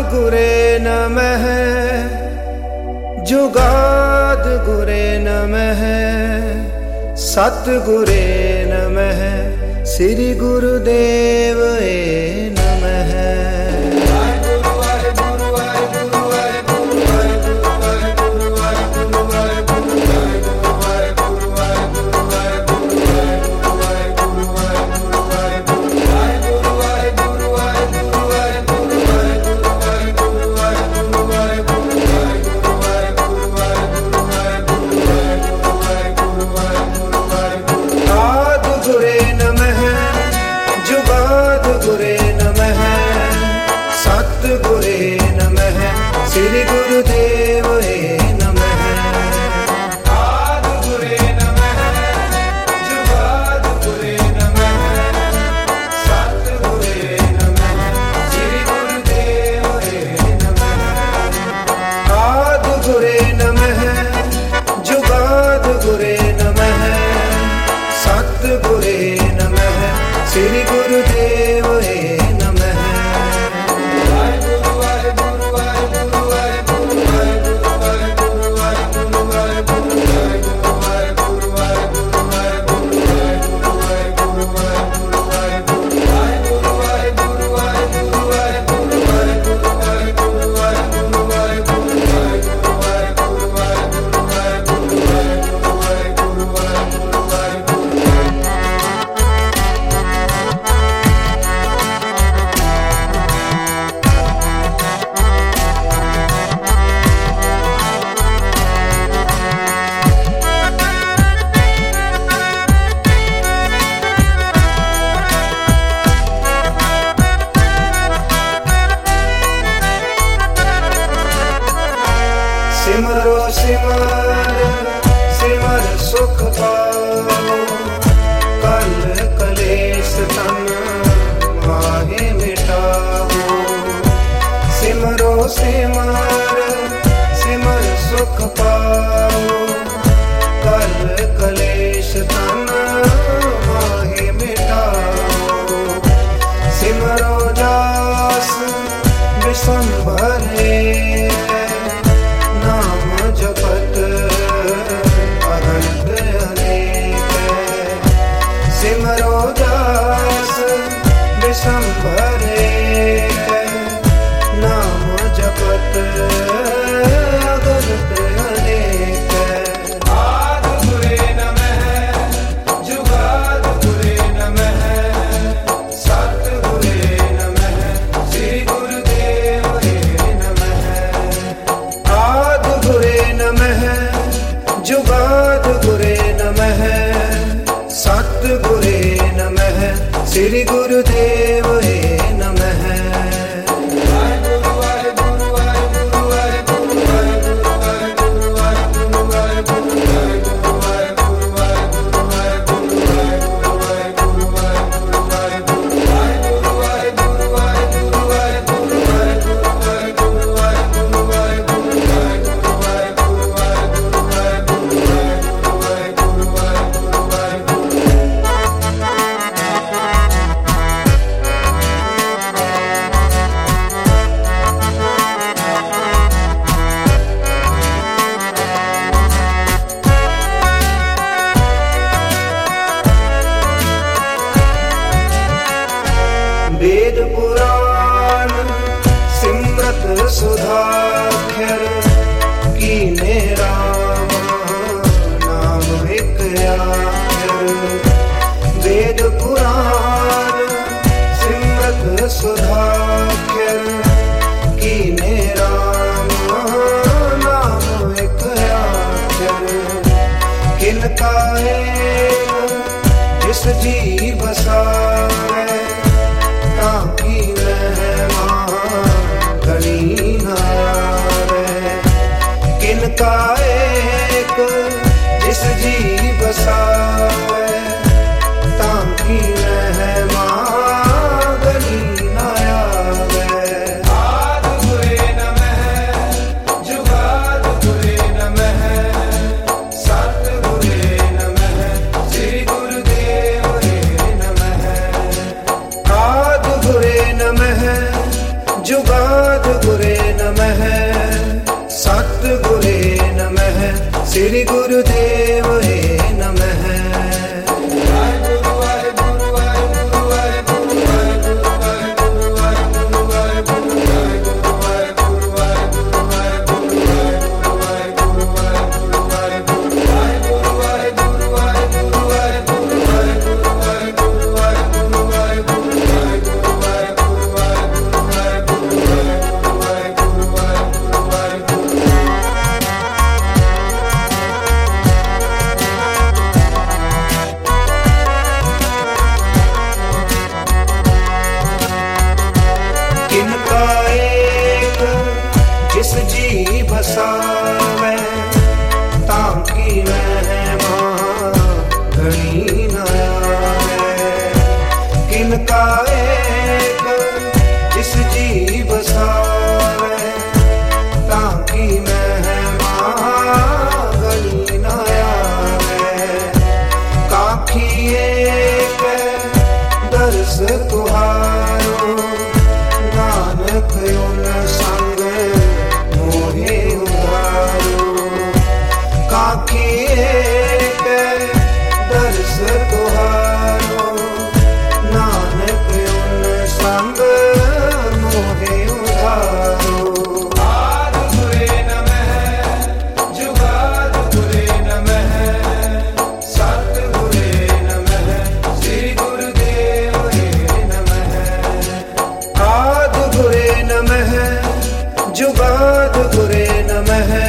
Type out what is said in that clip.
गुरे नमः जुगाद गुरे नमः सतगुरे नमः श्री गुरुदेव नमः। सतगुरे नमः श्री गुरुदेव नमः। आदि गुरे नमः जुगाद गुरे नमः सतगुरे नमः श्री गुरुदेव नमः। आदि गुरे नमः जुगाद गुरे नमः सतगुरे नमः श्री गुरुदेव नमः। सिमरो सिमर सिमर सुख पाओ कल कलेश तन माहे मिटाओ। सिमरो सिमर सिमर सुख पाओ कल कलेश तन माहे मिटाओ। सिमरो जास विषम भरे जपत अनंत अनेक। सिमरो दास विषम भरे नाम जपत अनंत अनेक। आदि गुरे नमः जुगाद गुरे नमः सतगुरे नमः श्री गुरुदेव नमः। आदि गुरे नमः जुगाद गुरे नमः सतगुरे नमः श्री गुरुदेव नमः। वेद पुराण सिमरत सुधाख्यर कीने राम नाम एक आख्यर। वेद पुराण सिमरत सुधाख्यर कीने राम नाम एक आख्यर। किनका जिस जी बसावे ताकि मेहमान घड़ी न आवे। किनका एक जिस जी बसावे ताकि मेहमान घड़ी न आवे। आदि गुरे नमः जुगाद गुरे नमः सतगुरे नमः श्री गुरुदेव नमः। आदि गुरे नमः जुगाद गुरे बसावे ताकि महिमा घनी न आवे। किनका एक इस जी बसावे ताकि महिमा घनी न आवे। काखी एक दर्श तुहारो नानक उन संग मोहे उधारो। काखी एक दर्श तुहारो नानक उन संग मोहे उधारो। आदि गुरे नमः जुगाद गुरे नमः सतगुरे नमः श्री गुरुदेव नमः। आदि गुरे नमः जुगाद गुरे नमः